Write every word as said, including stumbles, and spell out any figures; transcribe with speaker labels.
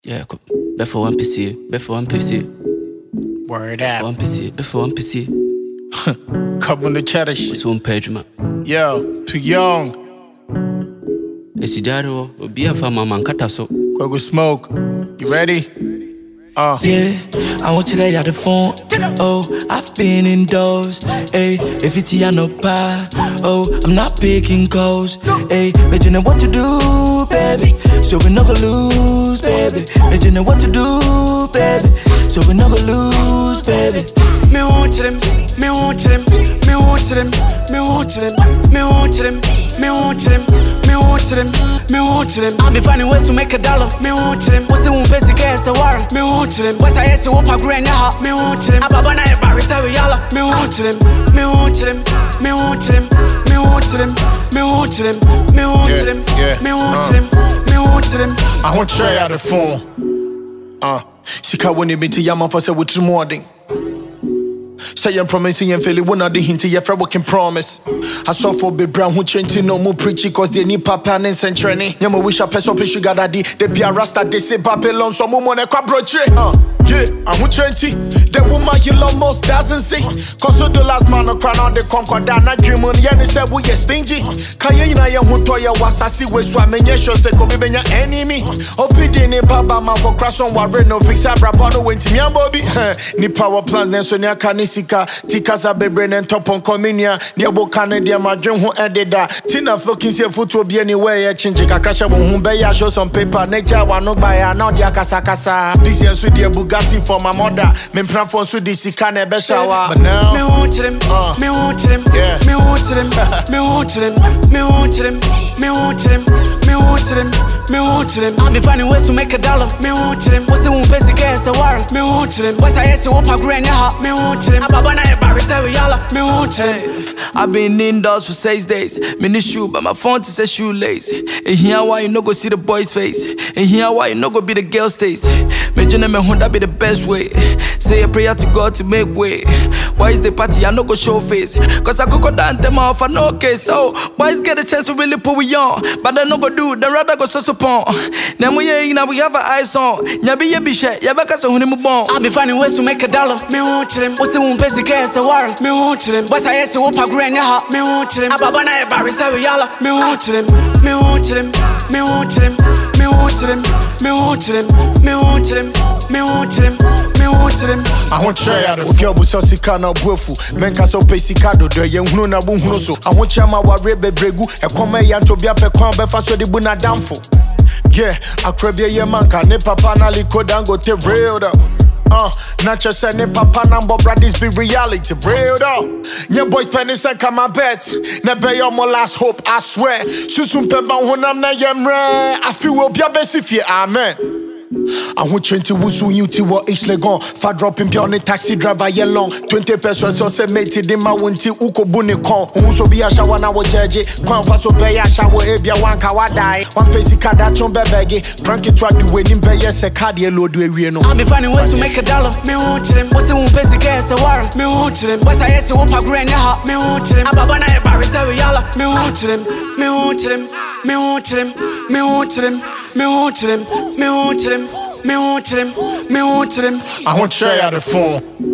Speaker 1: Yeah, before one P C, before one P C.
Speaker 2: Word up.
Speaker 1: Before one P C, before one P C.
Speaker 2: Come on the cheddar shit.
Speaker 1: It's one page, man.
Speaker 2: Yo, too young.
Speaker 1: It's Jaro, be a farmer man, Kataso.
Speaker 2: Go go smoke. You ready? Uh.
Speaker 3: Yeah, I want you to have the phone. Oh, I've been indoors. Hey, if it's here, no pie. Oh, I'm not picking calls. Hey, but you know what to do, baby. So we not gonna lose, baby. But you know what to do, baby. So we not gonna lose, baby.
Speaker 4: Me want them, me want them, me want them, me want them, me want them, me want them, me want them, me want them. I be finding ways to make a dollar. Me want them. What's the one basic ass a war? Me want them. What's I ask you what I grand now? Me want them. Ababa na ebari say we yalla. Me want them, me want them, me want them, me want them, me want them, me want them, me want them, me want them.
Speaker 2: I want to try out the phone. Uh, Sika when you meet the yaman for say what you morning. Say I'm promising and fairly one of the hint your friend can promise. I saw for be brown who change no more preachy cause they need papa and century. Yama wish I pass up sugar daddy. They be a rasta they say papillon so more money crab broche. Uh yeah, I'm with twenty. The woman you almost doesn't see. Cause so the last man no crown out the concord down a dream on yeah say we get stingy. Kaya ina ya hunto ya wasasi we swam and yes say could be your enemy. Obedient baba man for crash on warren no fix a brabano when Timmy and Bobby. Ni power plans then so near Kanisika. Tikaza bebre and top on communia. Near Canada, my dream who ended that. Tina fucking say foot will be anywhere. Change a crash of Humbeya, show some paper. Nature one no buy a not yakasakasa. This year, with the Bugatti for my mother. Men plan for Sudisi can a beshawa. But now,
Speaker 4: me want them,
Speaker 2: uh,
Speaker 4: me want them,
Speaker 2: yeah.
Speaker 4: me want them, me want them, me want them, me want them, me want them, me want them. I be finding ways to make a dollar. Me want them. What's the one basic ass a war? Me want them. What's I ask you what I grand now? Me want them. Ababa na ebari say we yalla. Me want them.
Speaker 3: I've been indoors for six days. Me the shoe, but my phone to say shoelace. And here why you no go see the boy's face. And here why you no go be the girl's taste. Me jene me honda be the best way. Say a prayer to God to make way. Why is the party I no go show face? Cause I could go down them off and no case. So boys get a chance to really put we on. But they no go do, then rather go so upon. Now we ain't now we have our eyes on. Nyabi ye be shit, ya baka so huni mu bon.
Speaker 4: I be finding ways to make a dollar. Me want them. What's the one basic ass a war? Me want them. What's I ask you what I grand now? Me want them. Ababa na ebari say we yalla. Me want them. Me want them. Me want them. Me want them. Me want them. Me want them. Me want them. Me want them.
Speaker 2: I want to try out the girl with Sika na bufu. Men can so pay Sika do the young no na bunhuno so. I want you my warebe bregu. A come yan to be a pequan befa so the buna damfo. Yeah, I crave ye manka ne papa na liko dango te real though. Uh, not just saying papa number brothers be reality, real though. Yeah, boys pennies and come my bet. Never your my last hope, I swear. Susum pemba hunam na yemre. I feel will be a best if you amen. I want twenty wusu you to what each leg on. Far dropping beyond the taxi driver yellow. Twenty pesos so se made it in my winty uko buni con. Unso be a shower now judge it. Crown for so pay a shower ebia one kawa die. One pacey card at chon bebegi. Crank it to the winning bay yes a card yellow do we know.
Speaker 4: I be finding ways to make a dollar. Me want them. What's the one basic ass a war? Me want them. What's I ask you what I grand now? Me want them. Ababa na ebari say we yalla. Me want them. Me want them. Me want them. Me want them. Me want them. Me want them. Me want them. Me want them.
Speaker 2: I want to try out the phone.